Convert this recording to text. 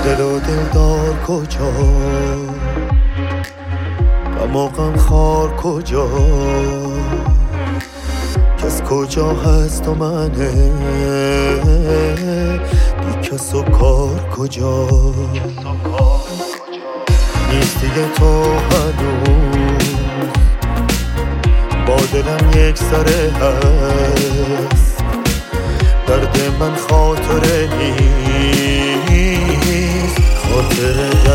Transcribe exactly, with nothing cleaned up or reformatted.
دل و دلدار کجا، غم و غم خار کجا، کس کجا هست و منه بی کس و کار کجا، نیست دیگه تو هنوز با دلم یک سره هست، درد من خاطره نیست، خاطره